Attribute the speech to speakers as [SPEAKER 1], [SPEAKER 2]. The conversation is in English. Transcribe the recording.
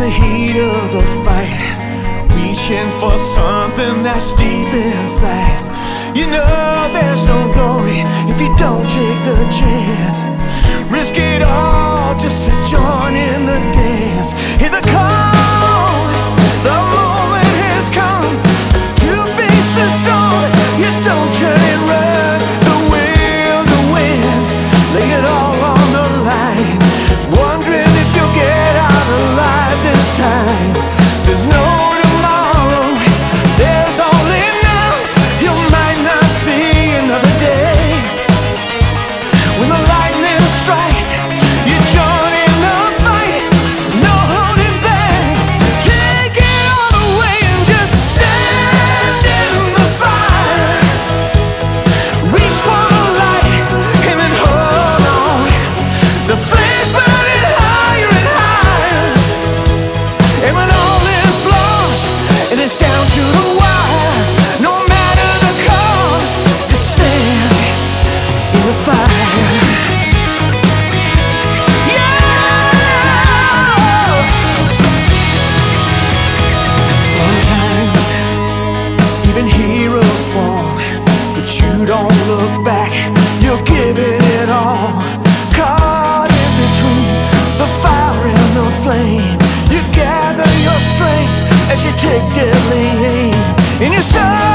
[SPEAKER 1] the heat of the fight, reaching for something that's deep inside. You know there's no glory if you don't take the chance. Risk it all just to join in the dance. Hear the call, the moment has come to face the storm. You don't turn and run, the will to win. Lay it all on the line, wondering if you'll get out alive this time. There's no tomorrow, there's only now. You might not see another day. When the lightning strikes, you join in the fight. No holding back, take it all away and just stand in the fire. Reach for the light and then hold on. The flame's burning higher and higher. And when all is lost and it's down to the wire, no matter the cost, you stand in the fire. Yeah! Sometimes even heroes fall, but you don't look back, you're giving it all. Caught in between the fire and the flame, you gather your strength as you take deadly aim. In your soul